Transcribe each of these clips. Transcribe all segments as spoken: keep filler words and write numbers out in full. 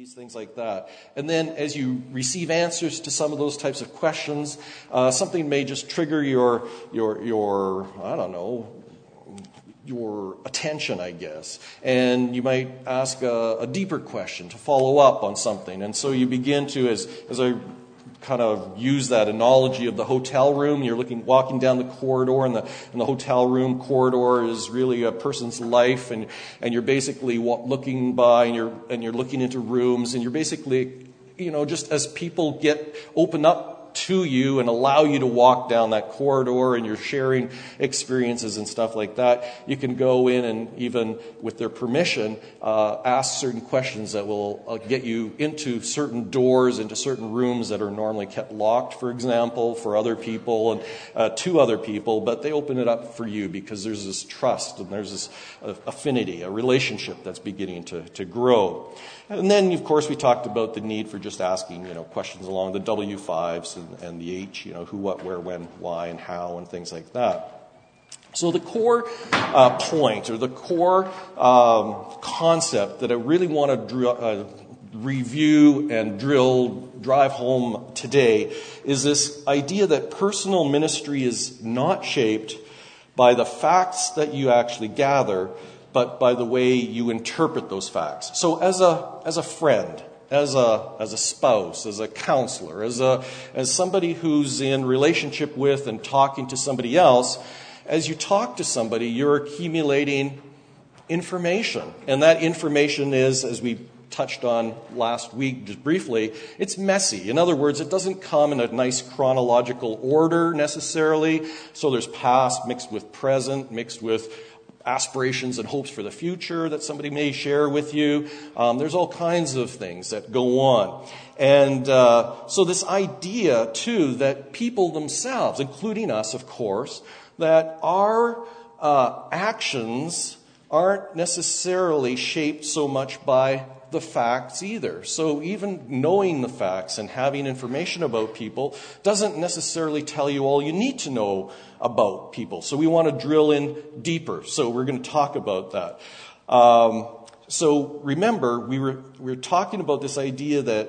activities, things like that. And then as you receive answers to some of those types of questions, uh, something may just trigger your, your, your, I don't know, your attention, I guess. And you might ask a, a deeper question to follow up on something. And so you begin to, as, as I kind of use that analogy of the hotel room. You're looking, walking down the corridor, and the, and the hotel room corridor is really a person's life, and, and you're basically looking by, and you're, and you're looking into rooms, and you're basically, you know, just as people get open up to you and allow you to walk down that corridor, and you're sharing experiences and stuff like that, you can go in and, even with their permission, uh, ask certain questions that will uh, get you into certain doors, into certain rooms that are normally kept locked, for example, for other people and uh, to other people, but they open it up for you because there's this trust and there's this uh, affinity, a relationship that's beginning to, to grow. And then, of course, we talked about the need for just asking, you know, questions along the W fives and, and the H, you know, who, what, where, when, why, and how, and things like that. So the core uh, point, or the core um, concept that I really want to drill, uh, review and drill, drive home today, is this idea that personal ministry is not shaped by the facts that you actually gather, but by the way you interpret those facts. So as a as a friend, as a as a spouse, as a counselor, as a as somebody who's in relationship with and talking to somebody else, as you talk to somebody, you're accumulating information. And that information is, as we touched on last week just briefly, it's messy. In other words, it doesn't come in a nice chronological order necessarily. So there's past mixed with present, mixed with aspirations and hopes for the future that somebody may share with you. Um, there's all kinds of things that go on. And uh, so this idea, too, that people themselves, including us, of course, that our uh, actions aren't necessarily shaped so much by the facts either. So even knowing the facts and having information about people doesn't necessarily tell you all you need to know about people. So we want to drill in deeper. So we're going to talk about that. Um, so remember, we were we were talking about this idea that,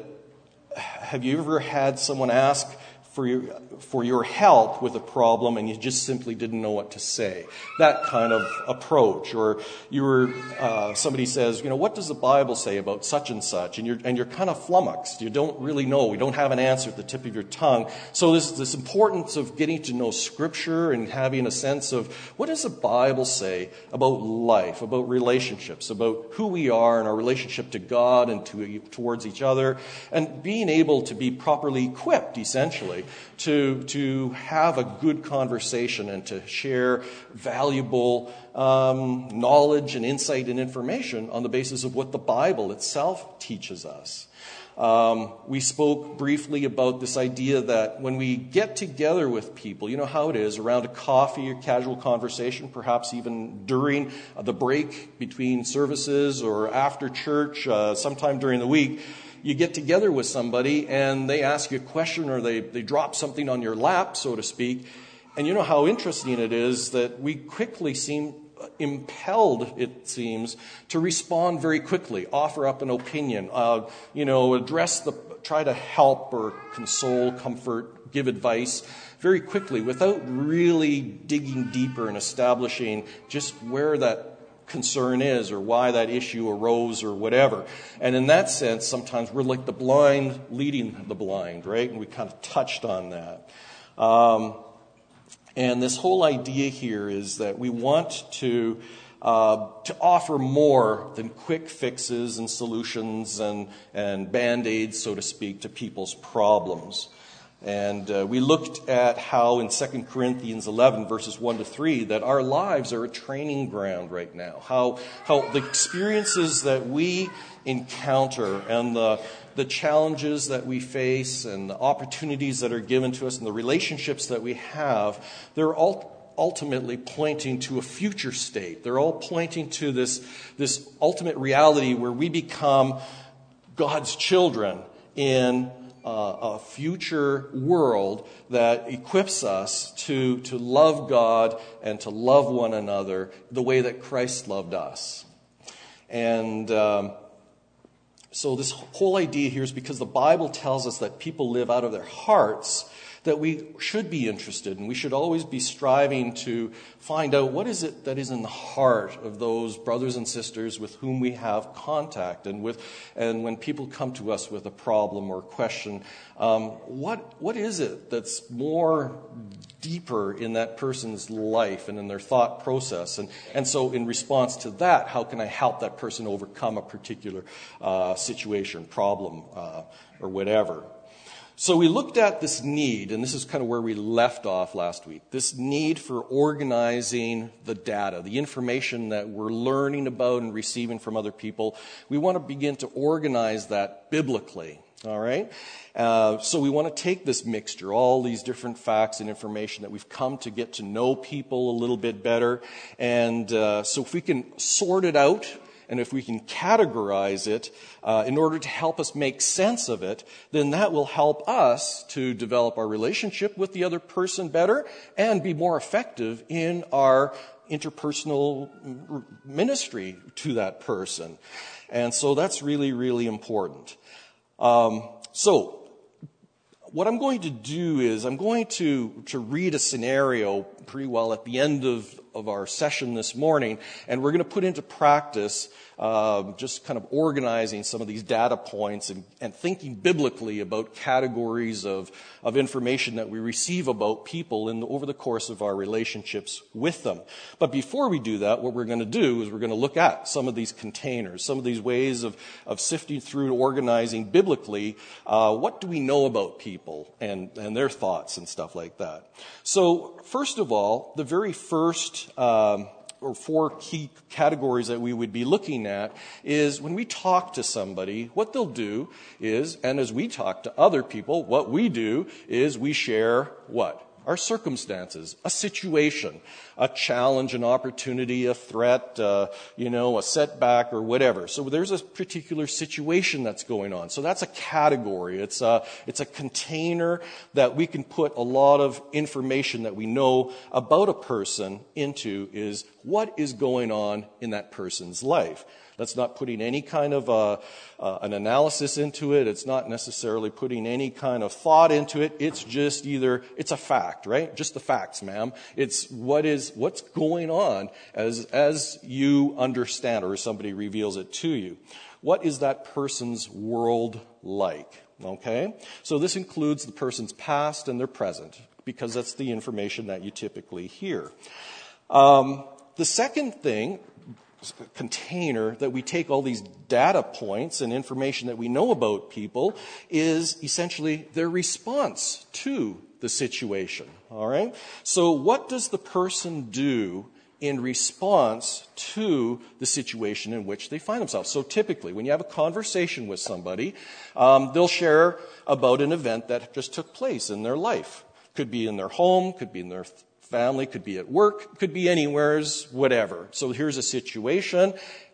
have you ever had someone ask for your for your help with a problem and you just simply didn't know what to say? That kind of approach. Or you were uh, somebody says, you know, what does the Bible say about such and such? And you're and you're kind of flummoxed. You don't really know. You don't have an answer at the tip of your tongue. So there's this importance of getting to know Scripture and having a sense of what does the Bible say about life, about relationships, about who we are and our relationship to God and to towards each other, and being able to be properly equipped, essentially, to to have a good conversation and to share valuable um, knowledge and insight and information on the basis of what the Bible itself teaches us. Um, we spoke briefly about this idea that when we get together with people, you know how it is, around a coffee or casual conversation, perhaps even during the break between services or after church, uh, sometime during the week, you get together with somebody and they ask you a question, or they, they drop something on your lap, so to speak. And you know how interesting it is that we quickly seem impelled, it seems, to respond very quickly, offer up an opinion, uh, you know, address the, try to help or console, comfort, give advice very quickly without really digging deeper and establishing just where that concern is or why that issue arose or whatever. And in that sense, sometimes we're like the blind leading the blind, right? And we kind of touched on that. Um, and this whole idea here is that we want to uh, to offer more than quick fixes and solutions and, and Band-Aids, so to speak, to people's problems. And uh, we looked at how in Second Corinthians eleven, verses one to three, that our lives are a training ground right now. How how the experiences that we encounter and the the challenges that we face and the opportunities that are given to us and the relationships that we have, they're all ultimately pointing to a future state. They're all pointing to this, this ultimate reality where we become God's children in Uh, a future world that equips us to, to love God and to love one another the way that Christ loved us. And um, So this whole idea here is because the Bible tells us that people live out of their hearts, that we should be interested, and we should always be striving to find out what is it that is in the heart of those brothers and sisters with whom we have contact, and with, and when people come to us with a problem or question, um, what what is it that's more deeper in that person's life and in their thought process, and and so in response to that, how can I help that person overcome a particular uh, situation, problem, uh, or whatever. So we looked at this need, and this is kind of where we left off last week, this need for organizing the data, the information that we're learning about and receiving from other people. We want to begin to organize that biblically, all right? Uh, so we want to take this mixture, all these different facts and information that we've come to get to know people a little bit better, and uh, so if we can sort it out, and if we can categorize it uh, in order to help us make sense of it, then that will help us to develop our relationship with the other person better and be more effective in our interpersonal ministry to that person. And so that's really, really important. Um, so what I'm going to do is I'm going to, to read a scenario pretty well at the end of, of our session this morning, and we're going to put into practice uh, just kind of organizing some of these data points and, and thinking biblically about categories of, of information that we receive about people in the, over the course of our relationships with them. But before we do that, what we're going to do is we're going to look at some of these containers, some of these ways of, of sifting through and organizing biblically. Uh, what do we know about people and, and their thoughts and stuff like that? So first of all, the very first um, or four key categories that we would be looking at is when we talk to somebody, what they'll do is, and as we talk to other people, what we do is we share what? Our circumstances, a situation, a challenge, an opportunity, a threat, uh, you know, a setback or whatever. So there's a particular situation that's going on. So that's a category. It's a, it's a container that we can put a lot of information that we know about a person into, is what is going on in that person's life. That's not putting any kind of uh, uh, an analysis into it. It's not necessarily putting any kind of thought into it. It's just either, it's a fact, right? Just the facts, ma'am. It's what is, what's going on as, as you understand, or somebody reveals it to you. What is that person's world like? Okay? So this includes the person's past and their present, because that's the information that you typically hear. Um, the second thing, container that we take all these data points and information that we know about people, is essentially their response to the situation. All right? So what does the person do in response to the situation in which they find themselves? So typically, when you have a conversation with somebody, um, they'll share about an event that just took place in their life. Could be in their home, could be in their family, could be at work, could be anywheres, whatever. So here's a situation,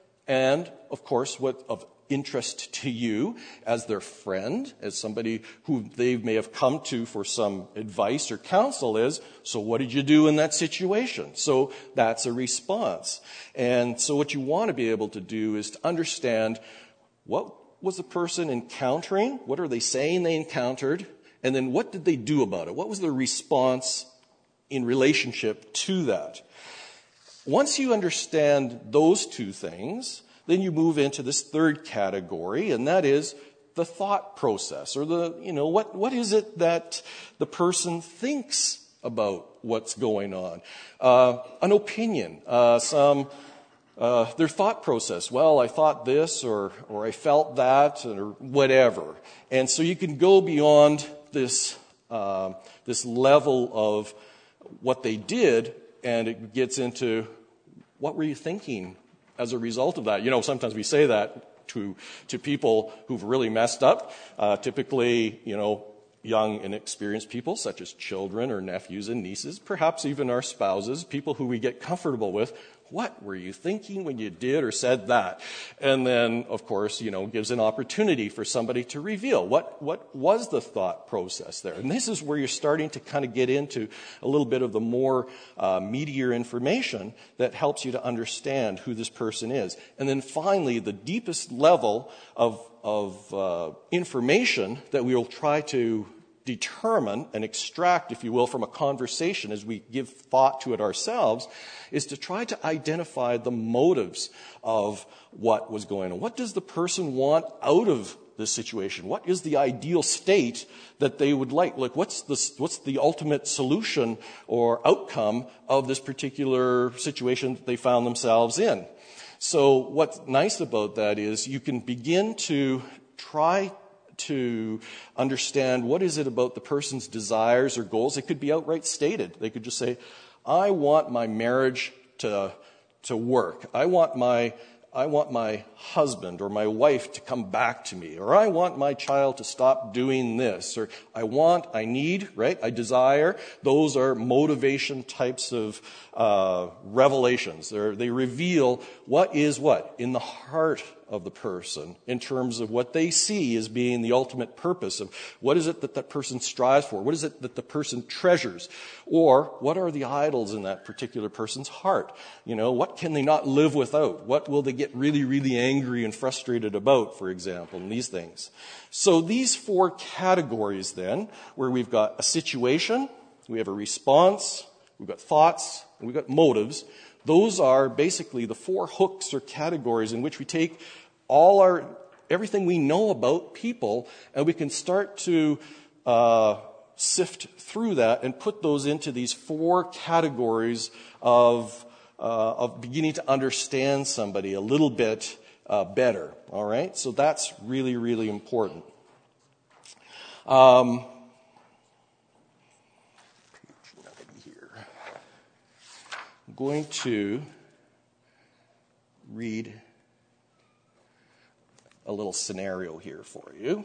and of course, what of interest to you as their friend, as somebody who they may have come to for some advice or counsel is, so what did you do in that situation? So that's a response. And so what you want to be able to do is to understand, what was the person encountering? What are they saying they encountered? And then what did they do about it? What was their response in relationship to that? Once you understand those two things, then you move into this third category, and that is the thought process, or the, you know, what, what is it that the person thinks about what's going on? Uh, an opinion, uh, some, uh, their thought process. Well, I thought this, or, or I felt that, or whatever. And so you can go beyond this, uh, this level of what they did, and it gets into, what were you thinking as a result of that? You know, sometimes we say that to to people who've really messed up, uh, typically, you know, young, inexperienced people, such as children or nephews and nieces, perhaps even our spouses, people who we get comfortable with. What were you thinking when you did or said that? And then, of course, you know, gives an opportunity for somebody to reveal what, what was the thought process there. And this is where you're starting to kind of get into a little bit of the more uh, meatier information that helps you to understand who this person is. And then finally, the deepest level of of uh, information that we will try to determine and extract, if you will, from a conversation as we give thought to it ourselves, is to try to identify the motives of what was going on. What does the person want out of this situation? What is the ideal state that they would like? Like, what's the, what's the ultimate solution or outcome of this particular situation that they found themselves in? So what's nice about that is you can begin to try to understand what is it about the person's desires or goals. It could be outright stated. They could just say, I want my marriage to, to work. I want my I want my husband or my wife to come back to me, or I want my child to stop doing this, or I want, I need, right? I desire. Those are motivation types of uh, revelations. They're, they reveal what is what in the heart of the person in terms of what they see as being the ultimate purpose of what is it that that person strives for? What is it that the person treasures? Or what are the idols in that particular person's heart? You know, what can they not live without? What will they get really, really angry and frustrated about, for example, and these things. So these four categories then, where we've got a situation, we have a response, we've got thoughts, and we've got motives, those are basically the four hooks or categories in which we take all our, everything we know about people, and we can start to uh, sift through that and put those into these four categories of uh, of beginning to understand somebody a little bit uh, better. All right, so that's really, really important. Um, page ninety here. I'm going to read a little scenario here for you.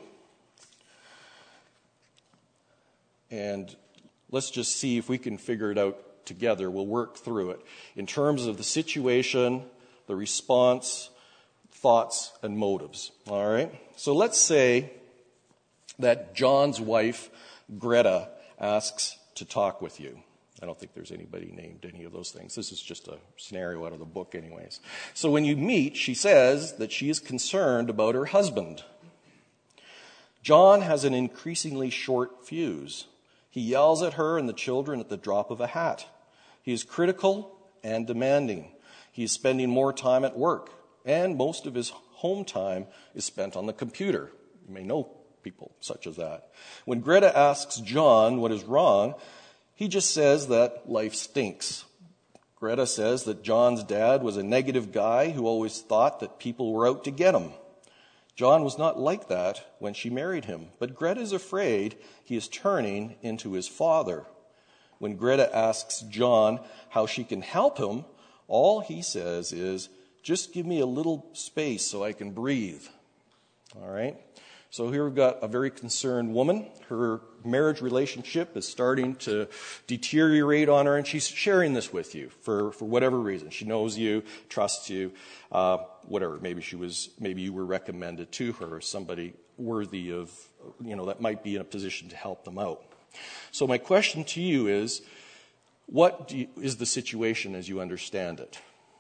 And let's just see if we can figure it out together. We'll work through it in terms of the situation, the response, thoughts, and motives. All right? So let's say that John's wife, Greta, asks to talk with you. I don't think there's anybody named any of those things. This is just a scenario out of the book anyways. So when you meet, she says that she is concerned about her husband. John has an increasingly short fuse. He yells at her and the children at the drop of a hat. He is critical and demanding. He is spending more time at work, and most of his home time is spent on the computer. You may know people such as that. When Greta asks John what is wrong, he just says that life stinks. Greta says that John's dad was a negative guy who always thought that people were out to get him. John was not like that when she married him, but Greta is afraid he is turning into his father. When Greta asks John how she can help him, all he says is, just give me a little space so I can breathe. All right? So here we've got a very concerned woman. Her marriage relationship is starting to deteriorate on her, and she's sharing this with you for, for whatever reason. She knows you, trusts you, uh, whatever. Maybe she was, maybe you were recommended to her as somebody worthy of, you know, that might be in a position to help them out. So my question to you is, what do you, is the situation as you understand it?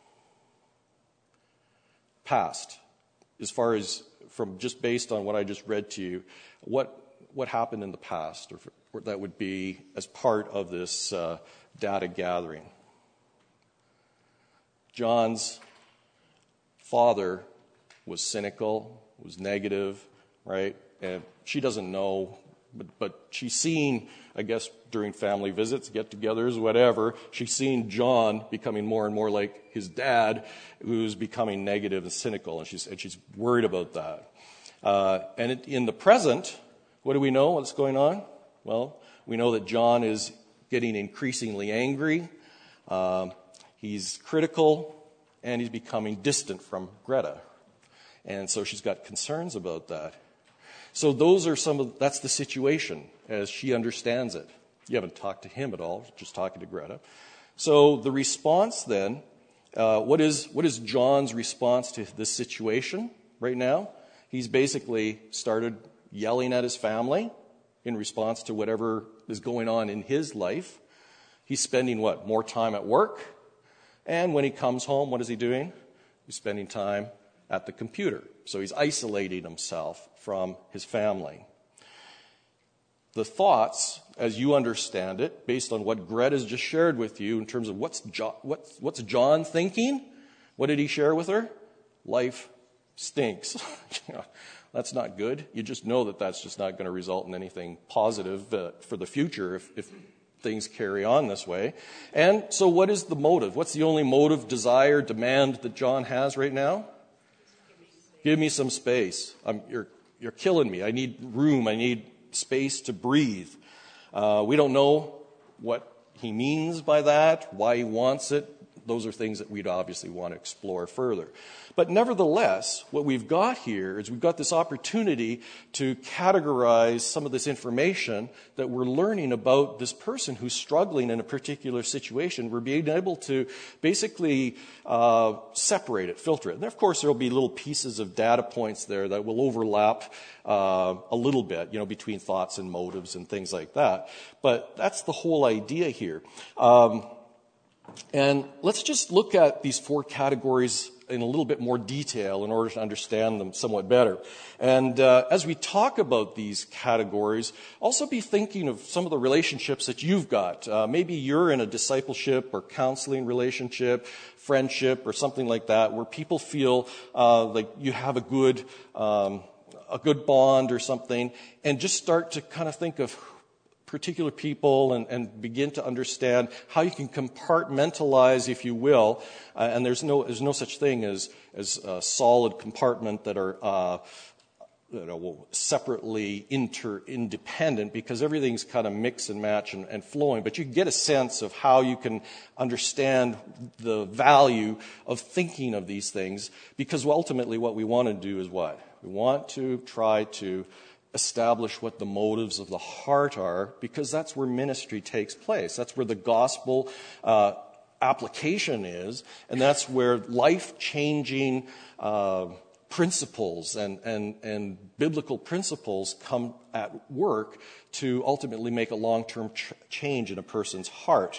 Past, as far as from just based on what I just read to you, what what happened in the past, or, or that would be as part of this uh, data gathering. John's father was cynical, was negative, right? And she doesn't know, but, but she's seen, I guess, during family visits, get-togethers, whatever, she's seen John becoming more and more like his dad, who's becoming negative and cynical, and she's, and she's worried about that. Uh, and it, in the present, what do we know? What's going on? Well, we know that John is getting increasingly angry, um, he's critical, and he's becoming distant from Greta. And so she's got concerns about that. So those are some of, that's the situation as she understands it. You haven't talked to him at all, just talking to Greta. So the response then, uh, what is what is John's response to this situation right now? He's basically started yelling at his family in response to whatever is going on in his life. He's spending what? More time at work. And when he comes home, what is he doing? He's spending time at the computer. So he's isolating himself from his family. The thoughts, as you understand it, based on what Greta has just shared with you in terms of what's John, what's, what's John thinking, what did he share with her? Life stinks. That's not good. You just know that that's just not going to result in anything positive uh, for the future if, if things carry on this way. And so what is the motive? What's the only motive, desire, demand that John has right now? Give me some space. I'm, you're, you're killing me. I need room. I need space to breathe. Uh, we don't know what he means by that, why he wants it. Those are things that we'd obviously want to explore further. But nevertheless, what we've got here is we've got this opportunity to categorize some of this information that we're learning about this person who's struggling in a particular situation. We're being able to basically uh, separate it, filter it. And of course, there will be little pieces of data points there that will overlap uh, a little bit, you know, between thoughts and motives and things like that. But that's the whole idea here. Um, And let's just look at these four categories in a little bit more detail in order to understand them somewhat better. And uh, as we talk about these categories, also be thinking of some of the relationships that you've got. Uh, maybe you're in a discipleship or counseling relationship, friendship, or something like that, where people feel uh, like you have a good, um, a good bond or something, and just start to kind of think of particular people and, and begin to understand how you can compartmentalize, if you will. Uh, and there's no there's no such thing as as a solid compartment that are uh, you know, separately inter independent, because everything's kind of mix and match and, and flowing. But you can get a sense of how you can understand the value of thinking of these things, because ultimately what we want to do is what? We want to try to establish what the motives of the heart are, because that's where ministry takes place. That's where the gospel uh, application is, and that's where life-changing uh, principles and, and, and biblical principles come at work to ultimately make a long-term ch- change in a person's heart.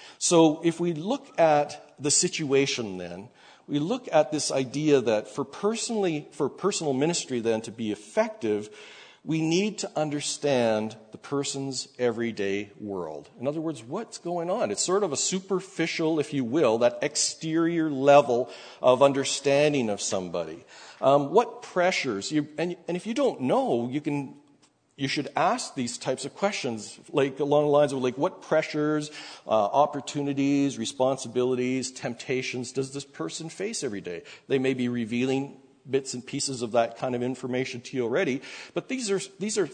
So if we look at the situation then, we look at this idea that for personally, for personal ministry then to be effective, we need to understand the person's everyday world. In other words, what's going on? It's sort of a superficial, if you will, that exterior level of understanding of somebody. Um, what pressures? You, and, and if you don't know, you can, you should ask these types of questions, like along the lines of like, what pressures, uh, opportunities, responsibilities, temptations does this person face every day? They may be revealing bits and pieces of that kind of information to you already, but these are these are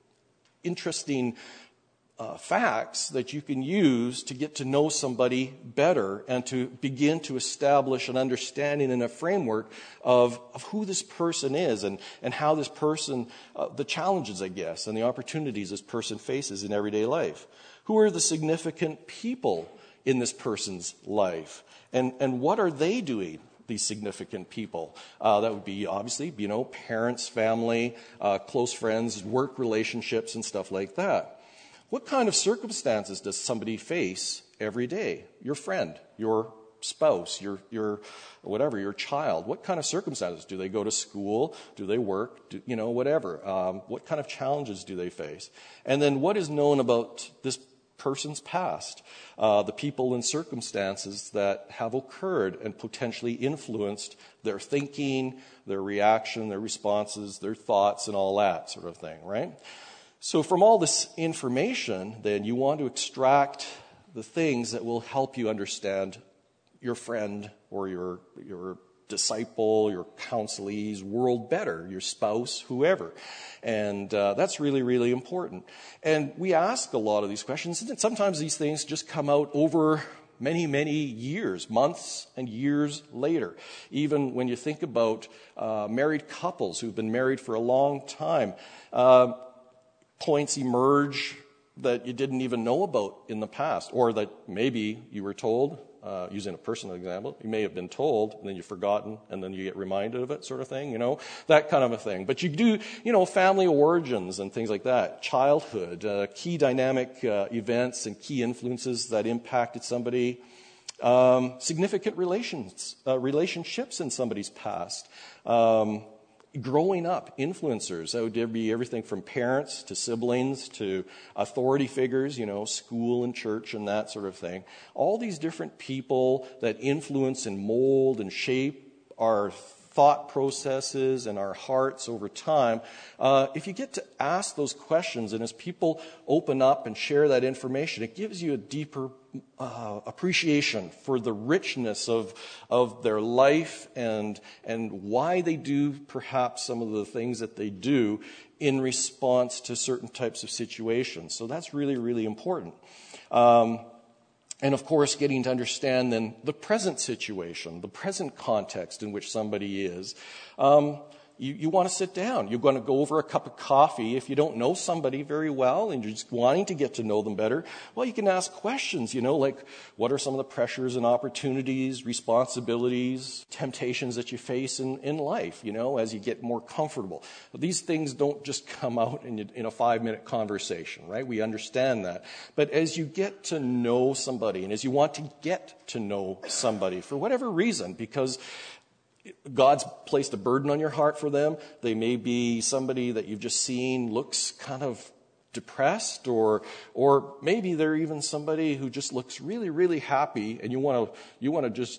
interesting uh, facts that you can use to get to know somebody better and to begin to establish an understanding and a framework of, of who this person is and, and how this person, uh, the challenges, I guess, and the opportunities this person faces in everyday life. Who are the significant people in this person's life? And, and what are they doing? These significant people. Uh, that would be obviously, you know, parents, family, uh, close friends, work relationships, and stuff like that. What kind of circumstances does somebody face every day? Your friend, your spouse, your your whatever, your child. What kind of circumstances? Do they go to school? Do they work? Do, you know, whatever. Um, what kind of challenges do they face? And then what is known about this person's past, uh, the people and circumstances that have occurred and potentially influenced their thinking, their reaction, their responses, their thoughts, and all that sort of thing, right? So from all this information, then, you want to extract the things that will help you understand your friend or your your disciple, your counselee's world better, your spouse, whoever. And uh, that's really, really important. And we ask a lot of these questions, and sometimes these things just come out over many, many years, months and years later. Even when you think about uh, married couples who've been married for a long time, uh, points emerge that you didn't even know about in the past, or that maybe you were told. Uh, using a personal example, you may have been told, and then you've forgotten, and then you get reminded of it, sort of thing, you know, that kind of a thing. But you do, you know, family origins and things like that, childhood, uh, key dynamic uh, events and key influences that impacted somebody, Um, significant relations, uh, relationships in somebody's past. Um, growing up, influencers. That would be everything from parents to siblings to authority figures, you know, school and church and that sort of thing. All these different people that influence and mold and shape our thought processes and our hearts over time. Uh, if you get to ask those questions, and as people open up and share that information, it gives you a deeper uh, appreciation for the richness of of their life and and why they do perhaps some of the things that they do in response to certain types of situations. So that's really, really important. Um, And, of course, getting to understand then the present situation, the present context in which somebody is. Um, you, you want to sit down. You're going to go over a cup of coffee. If you don't know somebody very well and you're just wanting to get to know them better, well, you can ask questions, you know, like what are some of the pressures and opportunities, responsibilities, temptations that you face in, in life, you know, as you get more comfortable. These things don't just come out in, in a five-minute conversation, right? We understand that. But as you get to know somebody and as you want to get to know somebody for whatever reason, because God's placed a burden on your heart for them. They may be somebody that you've just seen looks kind of depressed, or or maybe they're even somebody who just looks really, really happy, and you want to you want to just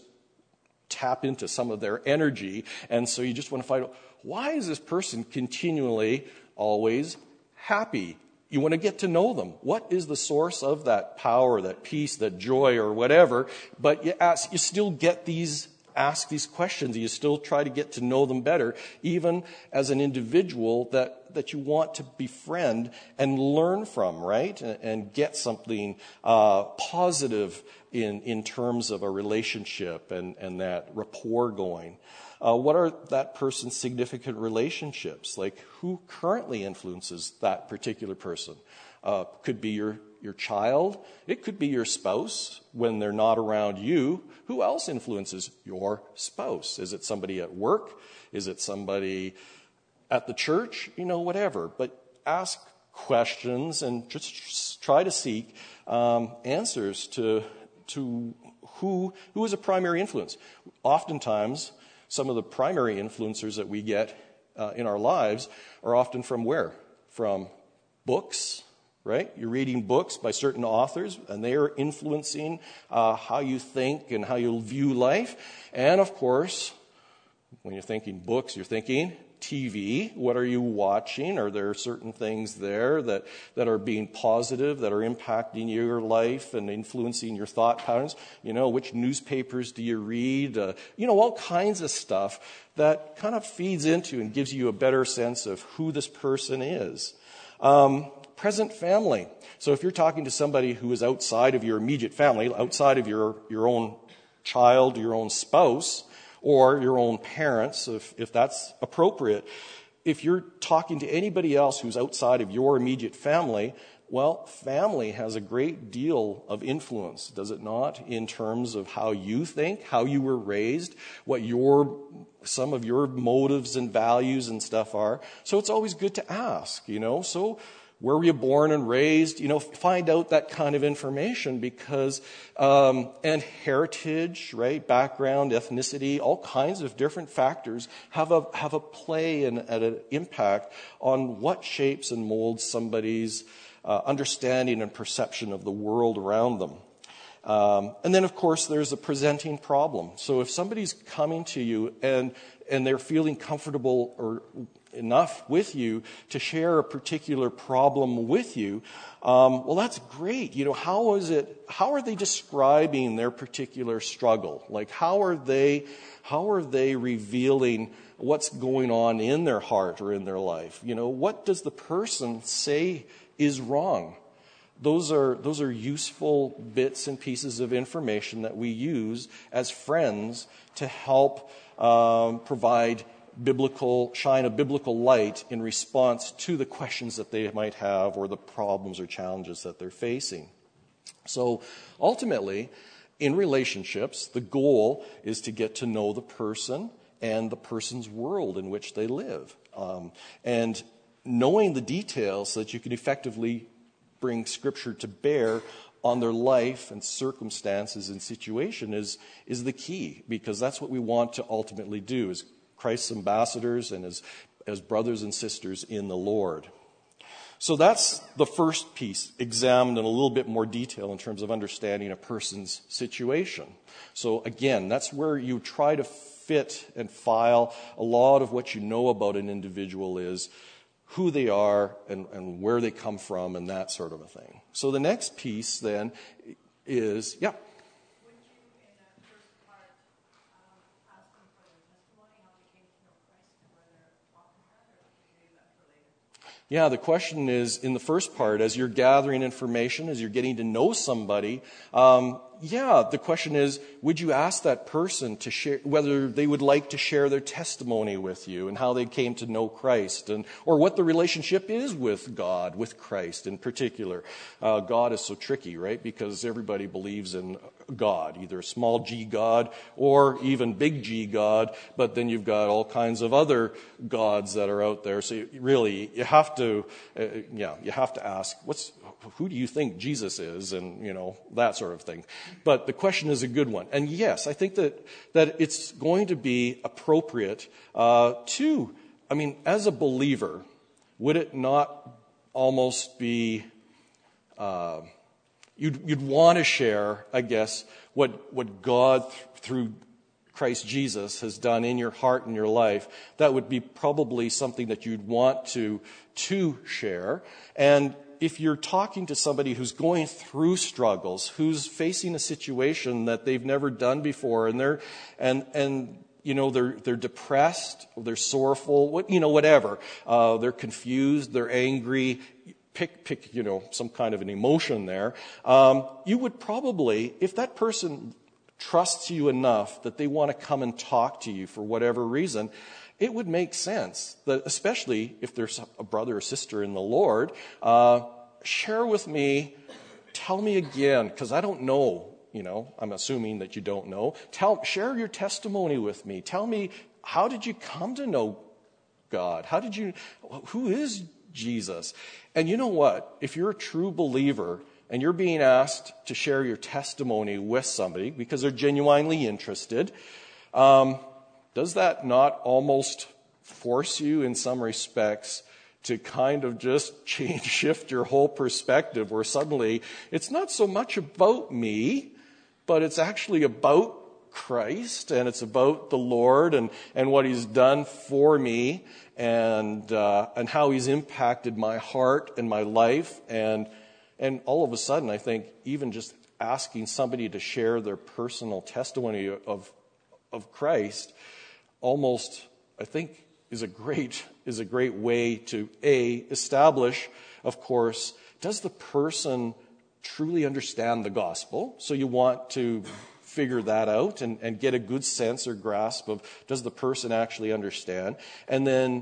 tap into some of their energy, and so you just want to find out, why is this person continually always happy? You want to get to know them. What is the source of that power, that peace, that joy, or whatever? But you ask, you still get these ask these questions. You still try to get to know them better, even as an individual that, that you want to befriend and learn from, right? And, and get something uh, positive in, in terms of a relationship and, and that rapport going. Uh, what are that person's significant relationships? Like, who currently influences that particular person? Uh, could be your your child. It could be your spouse when they're not around you. Who else influences your spouse? Is it somebody at work? Is it somebody at the church? You know, whatever. But ask questions and just try to seek um, answers to to who who is a primary influence. Oftentimes, some of the primary influencers that we get uh, in our lives are often from where? From books. Right? You're reading books by certain authors, and they are influencing uh, how you think and how you view life. And, of course, when you're thinking books, you're thinking T V. What are you watching? Are there certain things there that, that are being positive, that are impacting your life and influencing your thought patterns? You know, which newspapers do you read? Uh, you know, all kinds of stuff that kind of feeds into and gives you a better sense of who this person is. Um, Present family. So if you're talking to somebody who is outside of your immediate family, outside of your, your own child, your own spouse, or your own parents, if, if that's appropriate, if you're talking to anybody else who's outside of your immediate family, well, family has a great deal of influence, does it not, in terms of how you think, how you were raised, what your some of your motives and values and stuff are. So it's always good to ask, you know. So where were you born and raised? You know, find out that kind of information because, um, and heritage, right? Background, ethnicity, all kinds of different factors have a have a play and, and an impact on what shapes and molds somebody's uh, understanding and perception of the world around them. Um, and then, of course, there's a presenting problem. So if somebody's coming to you and and they're feeling comfortable or enough with you to share a particular problem with you, um, well, that's great. You know, how is it? How are they describing their particular struggle? Like, how are they? How are they revealing what's going on in their heart or in their life? You know, what does the person say is wrong? Those are those are useful bits and pieces of information that we use as friends to help um, provide biblical, shine a biblical light in response to the questions that they might have or the problems or challenges that they're facing. So ultimately, in relationships, the goal is to get to know the person and the person's world in which they live. Um, and knowing the details so that you can effectively bring Scripture to bear on their life and circumstances and situation is, is the key, because that's what we want to ultimately do as Christ's ambassadors and as, as brothers and sisters in the Lord. So that's the first piece, examined in a little bit more detail in terms of understanding a person's situation. So again, that's where you try to fit and file a lot of what you know about an individual is who they are and, and where they come from and that sort of a thing. So the next piece then is, yeah. Yeah, the question is, in the first part, as you're gathering information, as you're getting to know somebody, um, yeah, the question is, would you ask that person to share, whether they would like to share their testimony with you and how they came to know Christ, and or what the relationship is with God, with Christ in particular. Uh, God is so tricky, right? Because everybody believes in God, either a small g God or even big G God, but then you've got all kinds of other gods that are out there. So you, really, you have to, uh, yeah, you have to ask, what's who do you think Jesus is, and you know that sort of thing. But the question is a good one, and yes, I think that that it's going to be appropriate uh, to. I mean, as a believer, would it not almost be? Uh, you'd you'd want to share, I guess, what what God th- through Christ Jesus has done in your heart and your life. That would be probably something that you'd want to to share. And if you're talking to somebody who's going through struggles, who's facing a situation that they've never done before, and they're and and you know they're they're depressed, they're sorrowful, what you know whatever, uh, they're confused, they're angry. Pick pick you know some kind of an emotion there. Um, you would probably, if that person trusts you enough that they want to come and talk to you for whatever reason, it would make sense that, especially if there's a brother or sister in the Lord, uh, share with me, tell me again, because I don't know, you know, I'm assuming that you don't know. Tell, share your testimony with me. Tell me, how did you come to know God? How did you, who is Jesus? And you know what? If you're a true believer and you're being asked to share your testimony with somebody because they're genuinely interested, um, does that not almost force you in some respects to kind of just change, shift your whole perspective, where suddenly it's not so much about me, but it's actually about Christ, and it's about the Lord and, and what He's done for me, and uh, and how He's impacted my heart and my life, and and all of a sudden I think even just asking somebody to share their personal testimony of of Christ almost, I think, is a great is a great way to a establish, of course, does the person truly understand the gospel? So you want to figure that out and, and get a good sense or grasp of, does the person actually understand? And then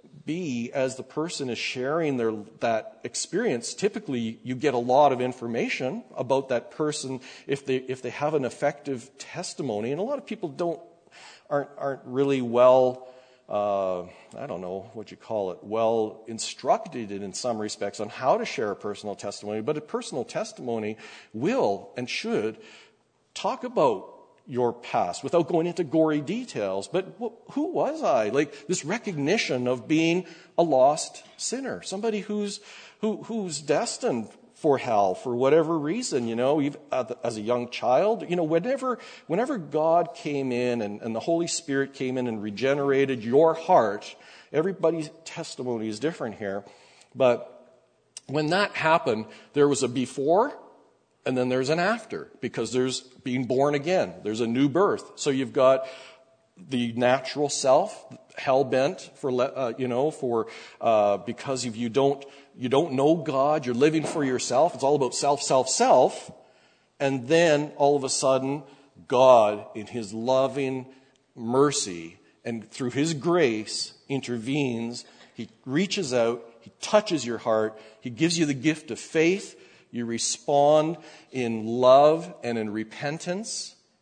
B, as the person is sharing their that experience, typically you get a lot of information about that person if they if they have an effective testimony. And a lot of people don't aren't aren't really well uh, I don't know what you call it, well instructed in some respects on how to share a personal testimony. But a personal testimony will and should talk about your past without going into gory details. But who was I? Like this recognition of being a lost sinner, somebody who's who who's destined for hell for whatever reason, you know, even as a young child, you know, whenever whenever God came in and, and the Holy Spirit came in and regenerated your heart, everybody's testimony is different here. But when that happened, there was a before and then there's an after, because there's being born again. There's a new birth. So you've got the natural self, hell bent for, uh, you know, for uh, because if you don't you don't know God, you're living for yourself. It's all about self, self, self. And then all of a sudden, God, in His loving mercy and through His grace, intervenes. He reaches out. He touches your heart. He gives you the gift of faith. You respond in love and in repentance,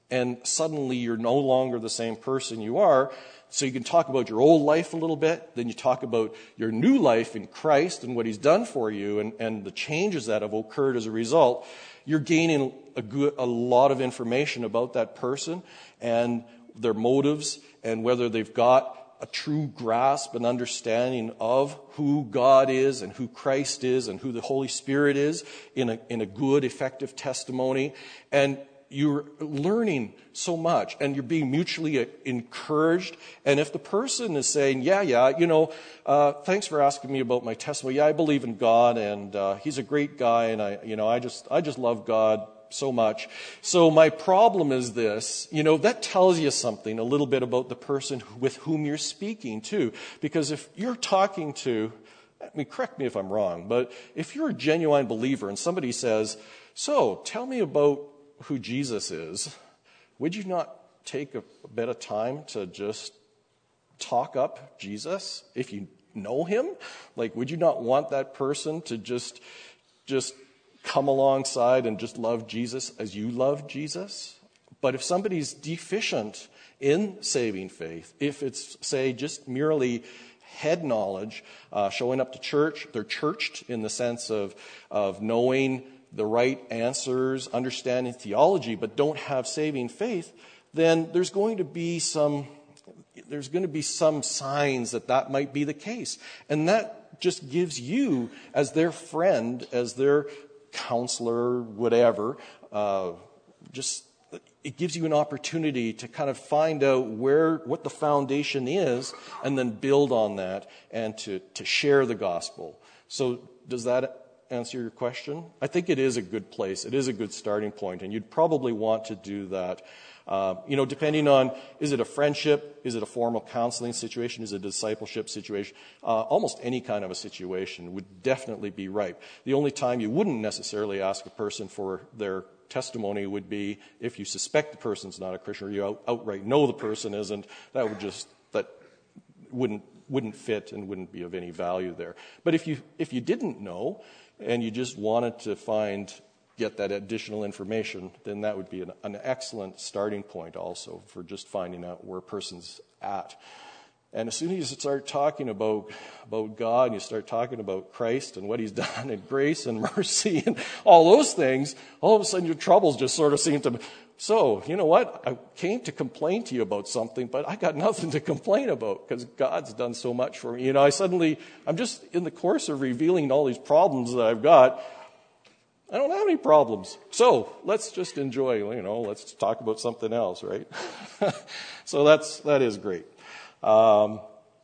and suddenly you're no longer the same person you are. So you can talk about your old life a little bit, then you talk about your new life in Christ and what he's done for you and, and the changes that have occurred as a result. You're gaining a, good, a lot of information about that person and their motives and whether they've got a true grasp and understanding of who God is and who Christ is and who the Holy Spirit is in a, in a good, effective testimony. And you're learning so much and you're being mutually encouraged. And if the person is saying, yeah, yeah, you know, uh, thanks for asking me about my testimony. Yeah, I believe in God and uh, he's a great guy and I, you know, I just, I just love God so much. So my problem is this, you know, that tells you something a little bit about the person with whom you're speaking too. Because if you're talking to, I mean, correct me if I'm wrong, but if you're a genuine believer and somebody says, so tell me about who Jesus is, would you not take a, a bit of time to just talk up Jesus if you know him? Like, would you not want that person to just, just come alongside and just love Jesus as you love Jesus? But if somebody's deficient in saving faith, if it's, say, just merely head knowledge, uh, showing up to church, they're churched in the sense of, of knowing the right answers, understanding theology, but don't have saving faith, then there's going to be some, there's going to be some signs that that might be the case. And that just gives you, as their friend, as their counselor, whatever, uh, just it gives you an opportunity to kind of find out where what the foundation is and then build on that and to, to share the gospel. So does that answer your question? I think it is a good place. It is a good starting point, and you'd probably want to do that. Uh, you know, depending on, is it a friendship? Is it a formal counseling situation? Is it a discipleship situation? Uh, almost any kind of a situation would definitely be ripe. The only time you wouldn't necessarily ask a person for their testimony would be if you suspect the person's not a Christian or you out, outright know the person isn't. That would just, that wouldn't wouldn't fit and wouldn't be of any value there. But if you if you didn't know and you just wanted to find get that additional information, then that would be an, an excellent starting point also for just finding out where a person's at. And as soon as you start talking about, about God and you start talking about Christ and what he's done and grace and mercy and all those things, all of a sudden your troubles just sort of seem to, so, you know what? I came to complain to you about something, but I got nothing to complain about because God's done so much for me. You know, I suddenly, I'm just in the course of revealing all these problems that I've got. I don't have any problems. So let's just enjoy, you know, let's talk about something else, right? So that's, that is great. Um,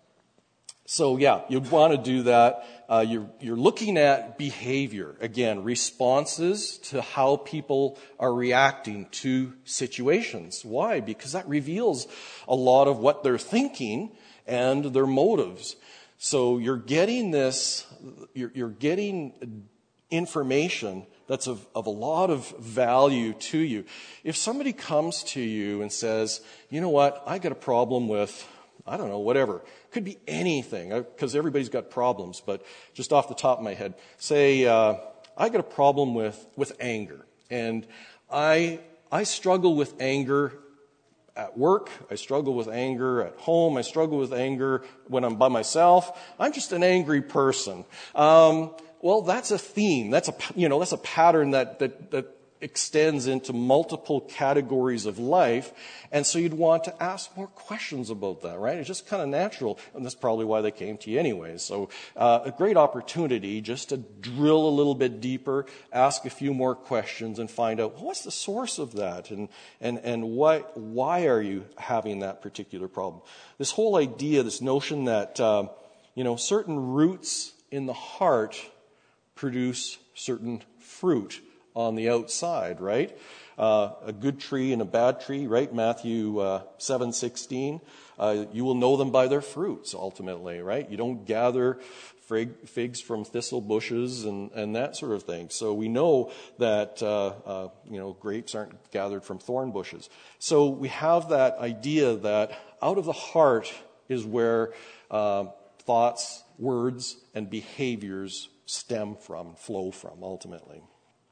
so yeah, you'd want to do that. Uh, you're, you're looking at behavior. Again, responses to how people are reacting to situations. Why? Because that reveals a lot of what they're thinking and their motives. So you're getting this, you're, you're getting information that's of, of a lot of value to you. If somebody comes to you and says, you know what, I got a problem with, I don't know, whatever. Could be anything, because everybody's got problems. But just off the top of my head, say, uh, I got a problem with, with anger. And I, I struggle with anger at work. I struggle with anger at home. I struggle with anger when I'm by myself. I'm just an angry person. Um, Well, that's a theme. That's a, you know, that's a pattern that, that, that extends into multiple categories of life. And so you'd want to ask more questions about that, right? It's just kind of natural. And that's probably why they came to you anyway. So uh, a great opportunity just to drill a little bit deeper, ask a few more questions and find out, well, what's the source of that? And, and, and why, why are you having that particular problem? This whole idea, this notion that, uh, you know, certain roots in the heart produce certain fruit on the outside, right? Uh, a good tree and a bad tree, right? Matthew uh, seven sixteen. Uh, you will know them by their fruits, ultimately, right? You don't gather fig, figs from thistle bushes and, and that sort of thing. So we know that uh, uh, you know grapes aren't gathered from thorn bushes. So we have that idea that out of the heart is where uh, thoughts, words, and behaviors stem from, flow from, ultimately.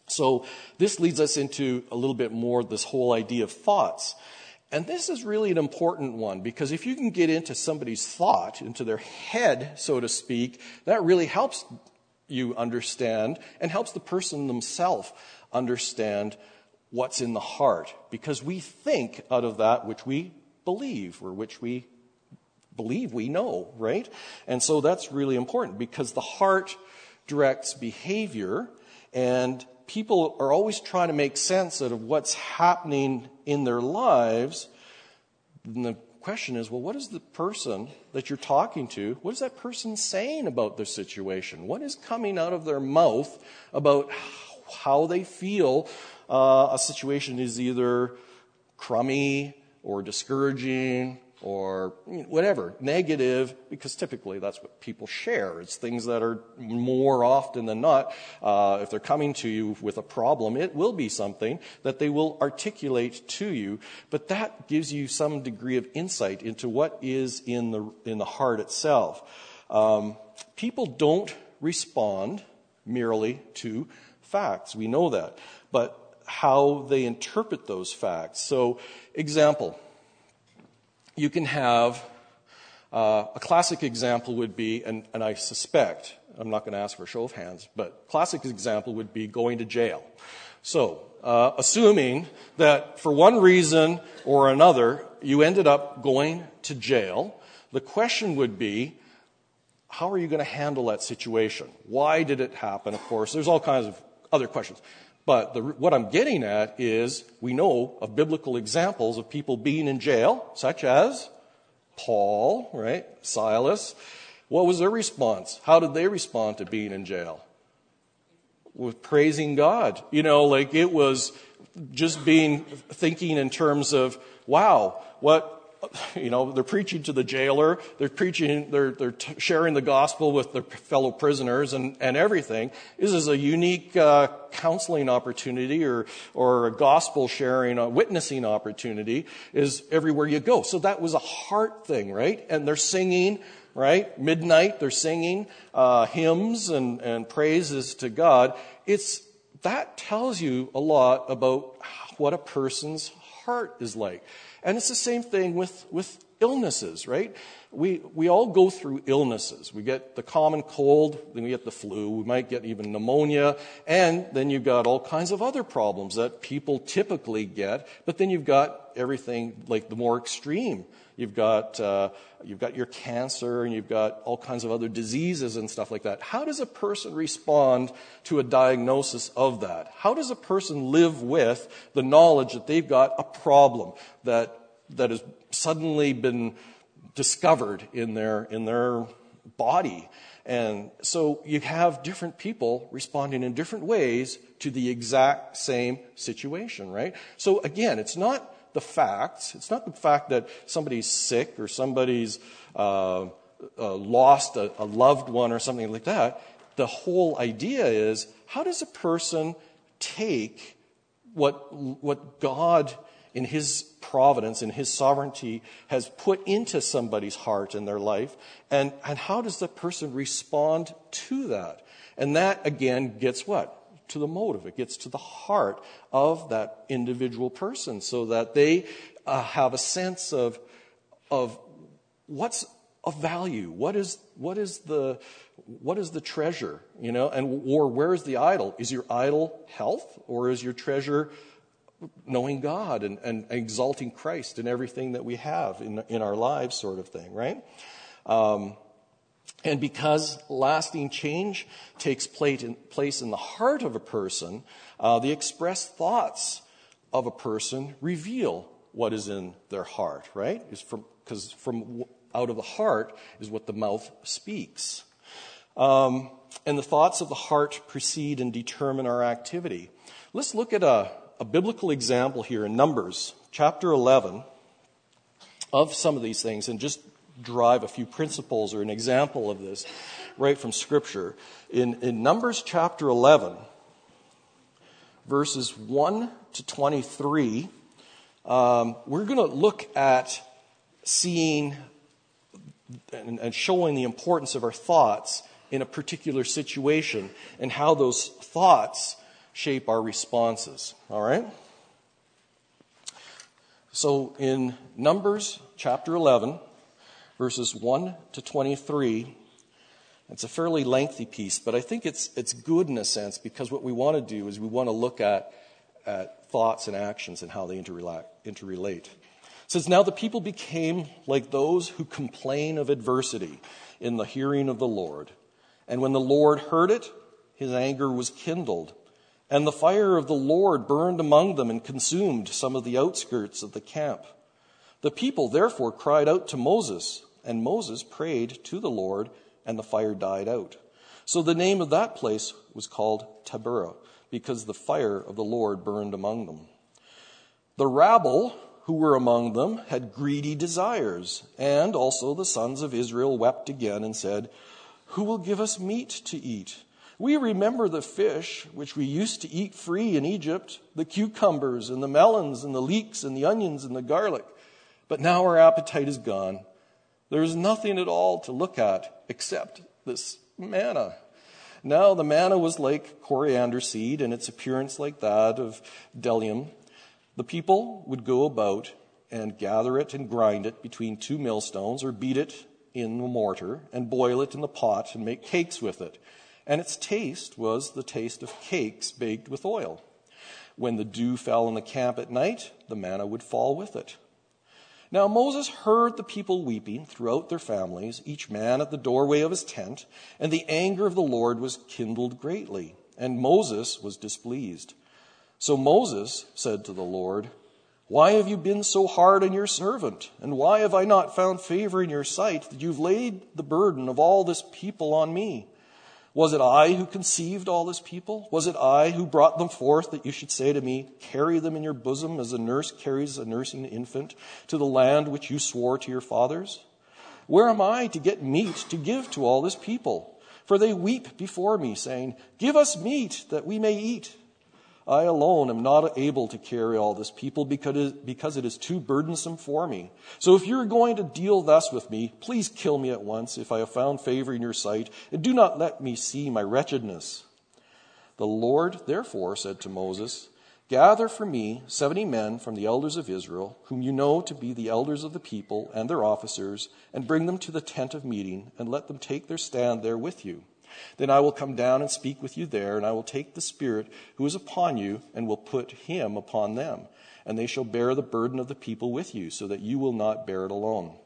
So this leads us into a little bit more this whole idea of thoughts. And this is really an important one, because if you can get into somebody's thought, into their head, so to speak, that really helps you understand and helps the person themselves understand what's in the heart. Because we think out of that which we believe, or which we believe we know, right? And so that's really important, because the heart directs behavior, and people are always trying to make sense out of what's happening in their lives. And the question is, well, what is the person that you're talking to, what is that person saying about their situation? What is coming out of their mouth about how they feel uh, a situation is either crummy or discouraging or whatever, negative, because typically that's what people share. It's things that are more often than not, uh, if they're coming to you with a problem, it will be something that they will articulate to you. But that gives you some degree of insight into what is in the in the heart itself. Um, people don't respond merely to facts. We know that. But how they interpret those facts. So, example. You can have, uh, a classic example would be, and, and I suspect, I'm not going to ask for a show of hands, but classic example would be going to jail. So, uh, assuming that for one reason or another, you ended up going to jail, the question would be, how are you going to handle that situation? Why did it happen? Of course, there's all kinds of other questions. But the, what I'm getting at is we know of biblical examples of people being in jail, such as Paul, right, Silas. What was their response? How did they respond to being in jail? With praising God. You know, like it was just being, thinking in terms of, wow, what, you know, they're preaching to the jailer, they're preaching, they're, they're t- sharing the gospel with their fellow prisoners and, and everything. This is a unique uh, counseling opportunity or, or a gospel sharing, a witnessing opportunity is everywhere you go. So that was a heart thing, right? And they're singing, right? Midnight, they're singing uh, hymns and, and praises to God. It's, that tells you a lot about what a person's heart is like. And it's the same thing with, with illnesses, right? We we all go through illnesses. We get the common cold, then we get the flu, we might get even pneumonia, and then you've got all kinds of other problems that people typically get, but then you've got everything like the more extreme. You've got uh, you've got your cancer, and you've got all kinds of other diseases and stuff like that. How does a person respond to a diagnosis of that? How does a person live with the knowledge that they've got a problem that that has suddenly been discovered in their in their body? And so you have different people responding in different ways to the exact same situation, right? So again, it's not the facts. It's not the fact that somebody's sick or somebody's uh, uh, lost a, a loved one or something like that. The whole idea is, how does a person take what what God in His providence, in His sovereignty, has put into somebody's heart and their life, and, and how does the person respond to that? And that, again, gets what? To the motive. It gets to the heart of that individual person, so that they uh, have a sense of of what's of value, what is what is the what is the treasure, you know, and or where is the idol? Is your idol health, or is your treasure knowing God and, and exalting Christ in everything that we have in in our lives, sort of thing, right? Um, And because lasting change takes place in the heart of a person, uh, the expressed thoughts of a person reveal what is in their heart, right? Because from, from out of the heart is what the mouth speaks. Um, and the thoughts of the heart precede and determine our activity. Let's look at a, a biblical example here in Numbers chapter eleven of some of these things, and just drive a few principles or an example of this right from Scripture. In, in Numbers chapter eleven, verses one to twenty-three, um, we're going to look at seeing and, and showing the importance of our thoughts in a particular situation, and how those thoughts shape our responses. All right? So in Numbers chapter eleven, verses one to twenty-three, it's a fairly lengthy piece, but I think it's it's good in a sense, because what we want to do is we want to look at, at thoughts and actions and how they interrelate. interrelate. It says, "Now the people became like those who complain of adversity in the hearing of the Lord. And when the Lord heard it, his anger was kindled. And the fire of the Lord burned among them and consumed some of the outskirts of the camp. The people therefore cried out to Moses, and Moses prayed to the Lord, and the fire died out. So the name of that place was called Taberah, because the fire of the Lord burned among them. The rabble who were among them had greedy desires, and also the sons of Israel wept again and said, 'Who will give us meat to eat? We remember the fish which we used to eat free in Egypt, the cucumbers and the melons and the leeks and the onions and the garlic. But now our appetite is gone. There is nothing at all to look at except this manna.' Now the manna was like coriander seed, and its appearance like that of bdellium. The people would go about and gather it and grind it between two millstones, or beat it in the mortar and boil it in the pot and make cakes with it. And its taste was the taste of cakes baked with oil. When the dew fell on the camp at night, the manna would fall with it. Now Moses heard the people weeping throughout their families, each man at the doorway of his tent, and the anger of the Lord was kindled greatly, and Moses was displeased. So Moses said to the Lord, 'Why have you been so hard on your servant? And why have I not found favor in your sight that you've laid the burden of all this people on me? Was it I who conceived all this people? Was it I who brought them forth, that you should say to me, carry them in your bosom as a nurse carries a nursing infant to the land which you swore to your fathers? Where am I to get meat to give to all this people? For they weep before me, saying, give us meat that we may eat. I alone am not able to carry all this people because it is too burdensome for me. So if you're going to deal thus with me, please kill me at once if I have found favor in your sight, and do not let me see my wretchedness.' The Lord therefore said to Moses, 'Gather for me seventy men from the elders of Israel, whom you know to be the elders of the people and their officers, and bring them to the tent of meeting, and let them take their stand there with you. Then I will come down and speak with you there, and I will take the Spirit who is upon you and will put him upon them. And they shall bear the burden of the people with you, so that you will not bear it alone.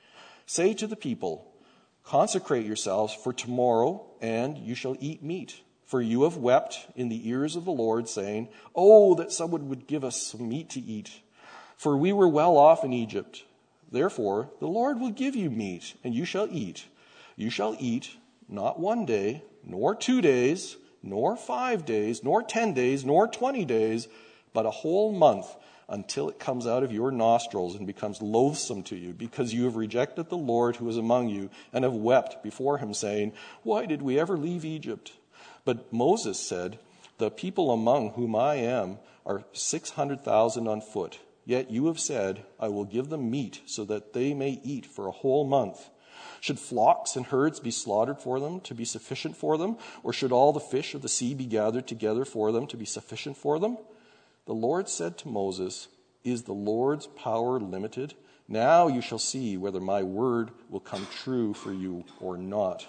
Say to the people, consecrate yourselves for tomorrow, and you shall eat meat. For you have wept in the ears of the Lord, saying, oh, that someone would give us some meat to eat. For we were well off in Egypt. Therefore the Lord will give you meat, and you shall eat. You shall eat not one day, nor two days, nor five days, nor ten days, nor twenty days, but a whole month, until it comes out of your nostrils and becomes loathsome to you, because you have rejected the Lord who is among you, and have wept before him, saying, why did we ever leave Egypt? But Moses said, the people among whom I am are six hundred thousand on foot. Yet you have said, I will give them meat, so that they may eat for a whole month. Should flocks and herds be slaughtered for them to be sufficient for them? Or should all the fish of the sea be gathered together for them to be sufficient for them? The Lord said to Moses, is the Lord's power limited? Now you shall see whether my word will come true for you or not.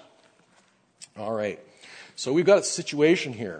All right. So we've got a situation here.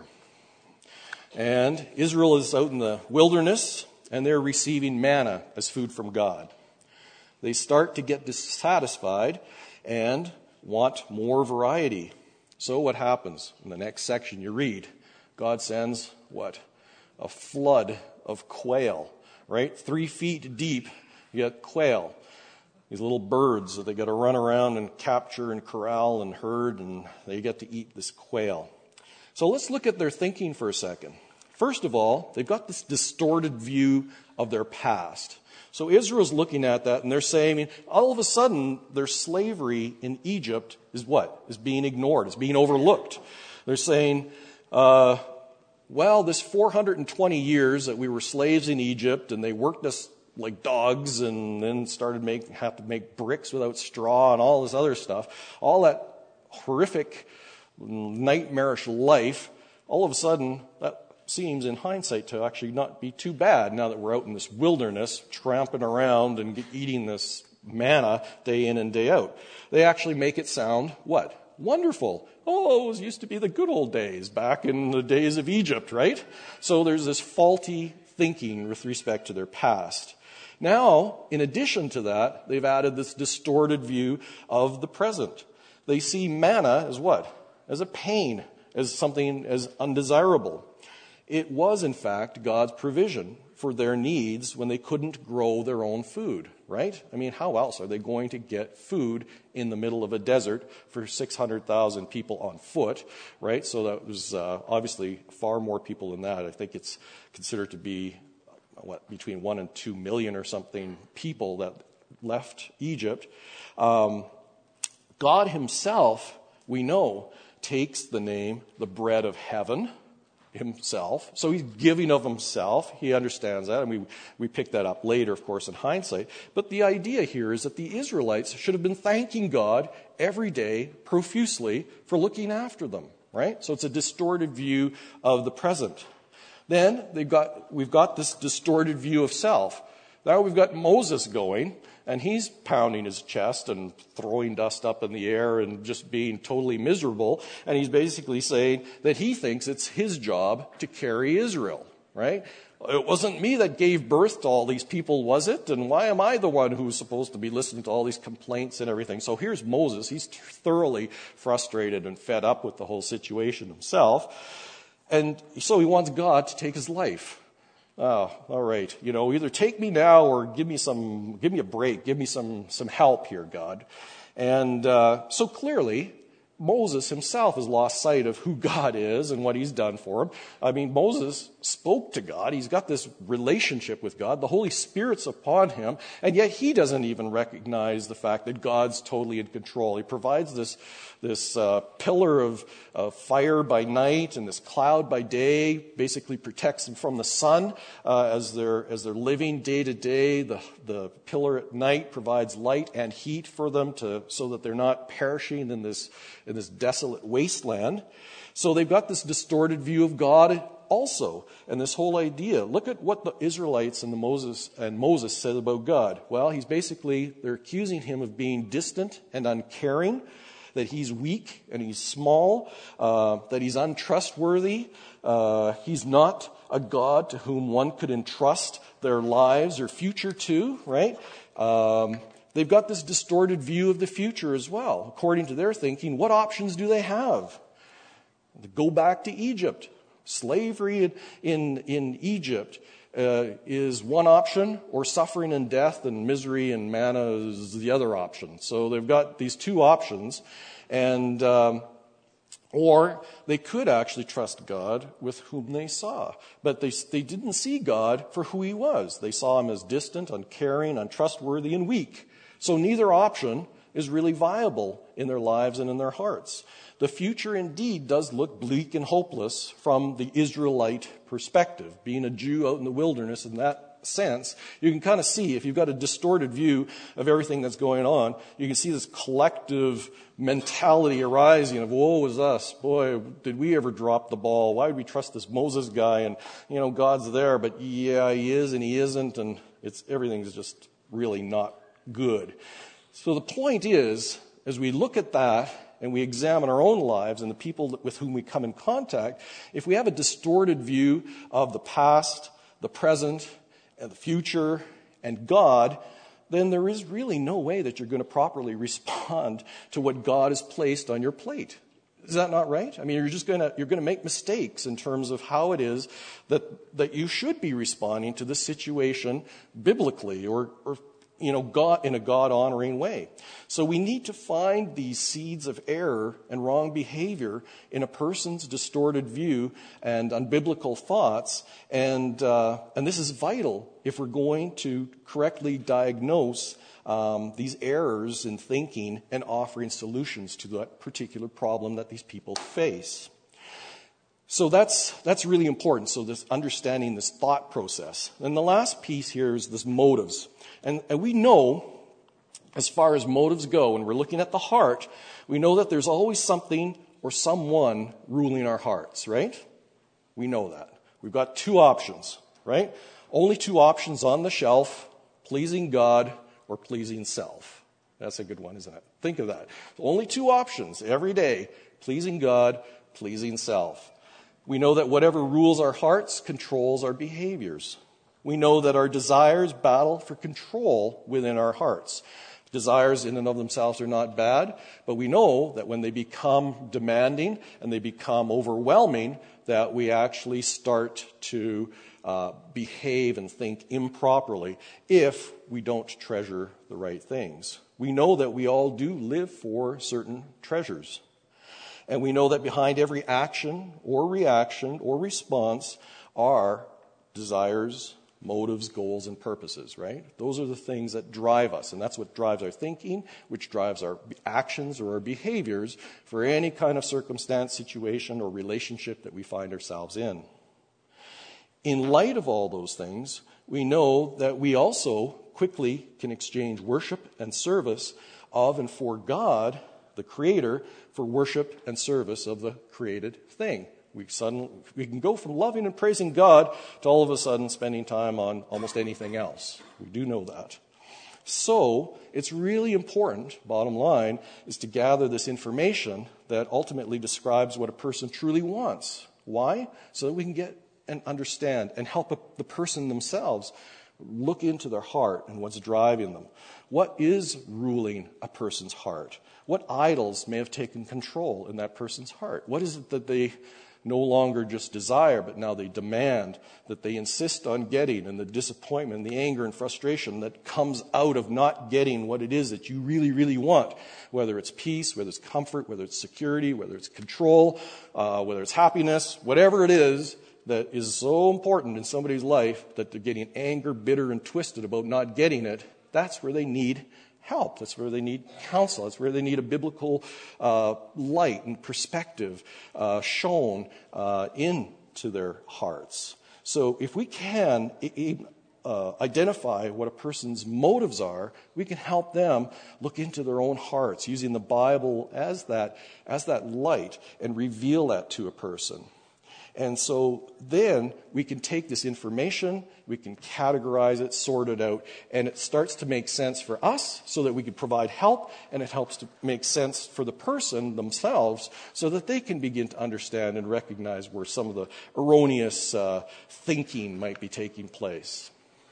And Israel is out in the wilderness, and they're receiving manna as food from God. They start to get dissatisfied and want more variety. So what happens? In the next section you read, God sends what? A flood of quail, right? Three feet deep, you got quail. These little birds that they got to run around and capture and corral and herd, and they get to eat this quail. So let's look at their thinking for a second. First of all, they've got this distorted view of their past. So Israel's looking at that, and they're saying, all of a sudden, their slavery in Egypt is what? Is being ignored. It's being overlooked. They're saying, uh, well, this four hundred twenty years that we were slaves in Egypt, and they worked us like dogs, and then started make have to make bricks without straw and all this other stuff. All that horrific, nightmarish life, all of a sudden, that seems in hindsight to actually not be too bad now that we're out in this wilderness, tramping around and eating this manna day in and day out. They actually make it sound, what? Wonderful. Oh, it used to be the good old days, back in the days of Egypt, right? So there's this faulty thinking with respect to their past. Now, in addition to that, they've added this distorted view of the present. They see manna as what? As a pain, as something as undesirable. It was, in fact, God's provision for their needs when they couldn't grow their own food, right? I mean, how else are they going to get food in the middle of a desert for six hundred thousand people on foot, right? So that was uh, obviously far more people than that. I think it's considered to be, what, between one and two million or something people that left Egypt. Um, God himself, we know, takes the name, the bread of heaven, himself. So he's giving of himself. He understands that, and we, we pick that up later, of course, in hindsight. But the idea here is that the Israelites should have been thanking God every day profusely for looking after them, right? So it's a distorted view of the present. Then they've got, we've got this distorted view of self. Now we've got Moses going, and he's pounding his chest and throwing dust up in the air and just being totally miserable. And he's basically saying that he thinks it's his job to carry Israel, right? It wasn't me that gave birth to all these people, was it? And why am I the one who's supposed to be listening to all these complaints and everything? So here's Moses. He's thoroughly frustrated and fed up with the whole situation himself. And so he wants God to take his life. Oh, all right. You know, either take me now or give me some, give me a break, give me some, some help here, God. And uh, so clearly, Moses himself has lost sight of who God is and what he's done for him. I mean, Moses spoke to God. He's got this relationship with God. The Holy Spirit's upon him, and yet he doesn't even recognize the fact that God's totally in control. He provides this, this uh, pillar of, of fire by night and this cloud by day, basically protects them from the sun uh, as they're as they're living day to day. The the pillar at night provides light and heat for them to so that they're not perishing in this in this desolate wasteland. So they've got this distorted view of God also, and this whole idea. Look at what the Israelites and the Moses and Moses said about God. Well, he's basically, they're accusing him of being distant and uncaring, that he's weak and he's small, uh, that he's untrustworthy. Uh, he's not a God to whom one could entrust their lives or future to, right? Um, they've got this distorted view of the future as well. According to their thinking, what options do they have? To go back to Egypt. Slavery in, in, in Egypt uh, is one option, or suffering and death and misery and manna is the other option. So they've got these two options, and um, or they could actually trust God with whom they saw. But they, they didn't see God for who he was. They saw him as distant, uncaring, untrustworthy, and weak. So neither option is really viable in their lives and in their hearts. The future indeed does look bleak and hopeless from the Israelite perspective. Being a Jew out in the wilderness in that sense, you can kind of see, if you've got a distorted view of everything that's going on, you can see this collective mentality arising of, woe is us. Boy, did we ever drop the ball? Why would we trust this Moses guy? And, you know, God's there, but yeah, he is and he isn't, and it's everything's just really not good. So the point is, as we look at that, and we examine our own lives and the people with whom we come in contact, if we have a distorted view of the past, the present, and the future, and God, then there is really no way that you're going to properly respond to what God has placed on your plate. Is that not right? I mean, you're just going to you're going to make mistakes in terms of how it is that that you should be responding to this situation biblically, or or you know, God in a God-honoring way. So we need to find these seeds of error and wrong behavior in a person's distorted view and unbiblical thoughts, and uh, and this is vital if we're going to correctly diagnose um, these errors in thinking and offering solutions to that particular problem that these people face. So that's that's really important. So this understanding this thought process. And the last piece here is this motives. And, and we know, as far as motives go, when we're looking at the heart, we know that there's always something or someone ruling our hearts, right? We know that. We've got two options, right? Only two options on the shelf, pleasing God or pleasing self. That's a good one, isn't it? Think of that. Only two options every day, pleasing God, pleasing self. We know that whatever rules our hearts controls our behaviors. We know that our desires battle for control within our hearts. Desires in and of themselves are not bad, but we know that when they become demanding and they become overwhelming, that we actually start to uh, behave and think improperly if we don't treasure the right things. We know that we all do live for certain treasures. And we know that behind every action or reaction or response are desires, motives, goals, and purposes, right? Those are the things that drive us, and that's what drives our thinking, which drives our actions or our behaviors for any kind of circumstance, situation, or relationship that we find ourselves in. In light of all those things, we know that we also quickly can exchange worship and service of and for God, the Creator, for worship and service of the created thing. We suddenly we can go from loving and praising God to all of a sudden spending time on almost anything else. We do know that. So it's really important, bottom line, is to gather this information that ultimately describes what a person truly wants. Why? So that we can get and understand and help the person themselves look into their heart and what's driving them. What is ruling a person's heart? What idols may have taken control in that person's heart? What is it that they no longer just desire, but now they demand, that they insist on getting, and the disappointment, the anger and frustration that comes out of not getting what it is that you really, really want, whether it's peace, whether it's comfort, whether it's security, whether it's control, uh, whether it's happiness, whatever it is that is so important in somebody's life that they're getting anger, bitter, and twisted about not getting it. That's where they need help. That's where they need counsel. That's where they need a biblical uh, light and perspective uh, shown uh, into their hearts. So if we can uh, identify what a person's motives are, we can help them look into their own hearts using the Bible as that, as that light and reveal that to a person. And so then we can take this information, we can categorize it, sort it out, and it starts to make sense for us so that we can provide help, and it helps to make sense for the person themselves so that they can begin to understand and recognize where some of the erroneous uh, thinking might be taking place.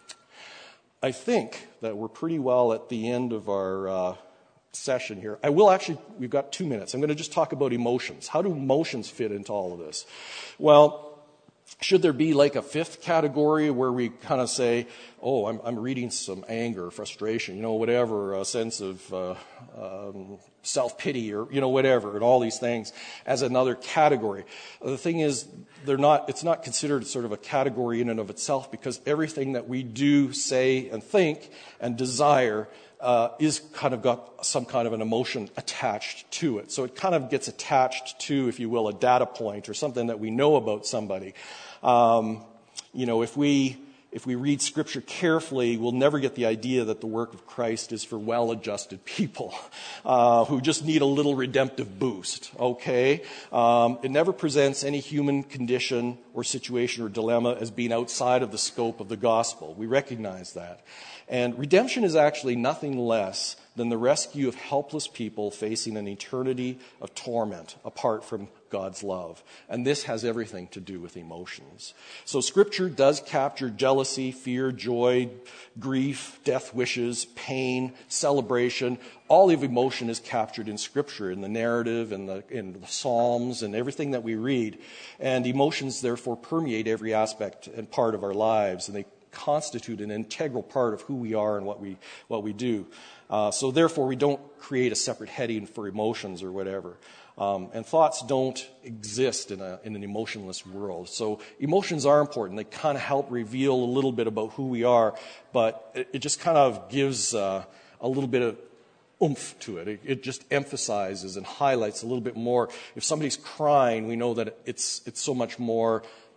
I think that we're pretty well at the end of our uh, session here. I will actually, we've got two minutes. I'm going to just talk about emotions. How do emotions fit into all of this? Well, should there be like a fifth category where we kind of say, oh, I'm, I'm reading some anger, frustration, you know, whatever, a sense of uh, um, self-pity or, you know, whatever, and all these things as another category. The thing is, they're not, it's not considered sort of a category in and of itself, because everything that we do, say, and think and desire Uh, is kind of got some kind of an emotion attached to it. So it kind of gets attached to, if you will, a data point or something that we know about somebody. Um, you know, if we if we read Scripture carefully, we'll never get the idea that the work of Christ is for well-adjusted people uh, who just need a little redemptive boost, okay? Um, it never presents any human condition or situation or dilemma as being outside of the scope of the gospel. We recognize that. And redemption is actually nothing less than the rescue of helpless people facing an eternity of torment apart from God's love. And this has everything to do with emotions. So Scripture does capture jealousy, fear, joy, grief, death wishes, pain, celebration. All of emotion is captured in Scripture, in the narrative, in the, in the Psalms, and everything that we read. And emotions, therefore, permeate every aspect and part of our lives, and they constitute an integral part of who we are and what we what we do. Uh, so therefore, we don't create a separate heading for emotions or whatever. Um, and thoughts don't exist in a in an emotionless world. So emotions are important. They kind of help reveal a little bit about who we are, but it, it just kind of gives uh, a little bit of oomph to it. it. It just emphasizes and highlights a little bit more. If somebody's crying, we know that it's it's so much more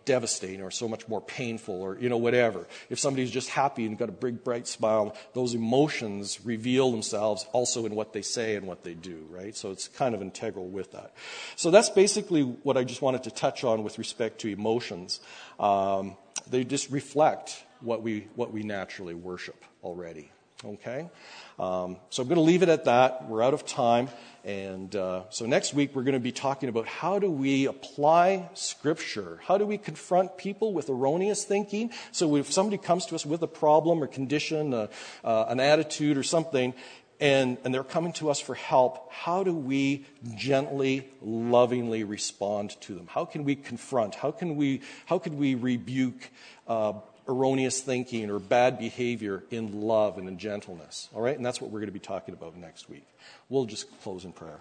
devastating or so much more painful or, you know, whatever. If somebody's just happy and got a big, bright smile, those emotions reveal themselves also in what they say and what they do, right? So it's kind of integral with that. So that's basically what I just wanted to touch on with respect to emotions. Um, they just reflect what we what we naturally worship already. Okay? Um, so I'm going to leave it at that. We're out of time. And uh, so next week we're going to be talking about how do we apply Scripture? How do we confront people with erroneous thinking? So if somebody comes to us with a problem or condition, uh, uh, an attitude or something, and, and they're coming to us for help, how do we gently, lovingly respond to them? How can we confront? How can we, how can we rebuke uh, erroneous thinking or bad behavior in love and in gentleness? All right? And that's what we're going to be talking about next week. We'll just close in prayer.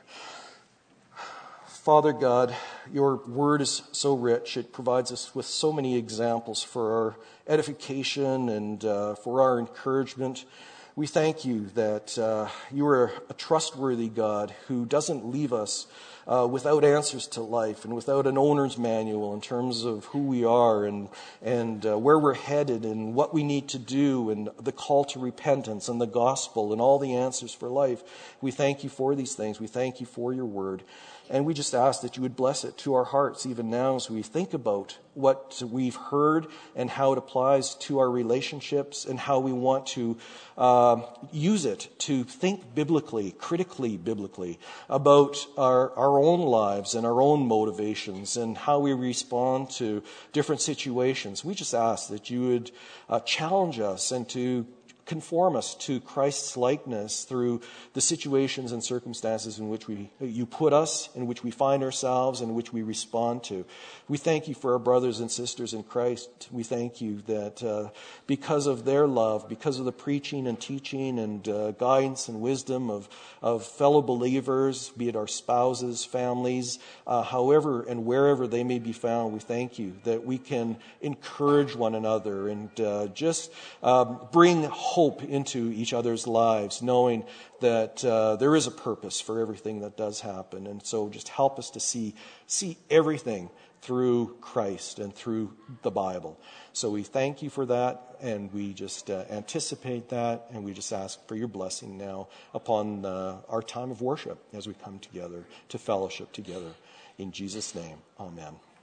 Father God, your word is so rich. It provides us with so many examples for our edification and uh, for our encouragement. We thank you that uh, you are a trustworthy God who doesn't leave us uh, without answers to life and without an owner's manual in terms of who we are and and uh, where we're headed and what we need to do and the call to repentance and the gospel and all the answers for life. We thank you for these things. We thank you for your word. And we just ask that you would bless it to our hearts even now as we think about what we've heard and how it applies to our relationships and how we want to uh, use it to think biblically, critically biblically, about our, our own lives and our own motivations and how we respond to different situations. We just ask that you would uh, challenge us and to conform us to Christ's likeness through the situations and circumstances in which we you put us, in which we find ourselves, in which we respond to. We thank you for our brothers and sisters in Christ. We thank you that uh, because of their love, because of the preaching and teaching and uh, guidance and wisdom of, of fellow believers, be it our spouses, families, uh, however and wherever they may be found, we thank you that we can encourage one another and uh, just uh, bring hope into each other's lives, knowing that uh, there is a purpose for everything that does happen. And so just help us to see see everything through Christ and through the Bible. So we thank you for that, and we just uh, anticipate that, and we just ask for your blessing now upon uh, our time of worship as we come together to fellowship together. In Jesus' name, amen.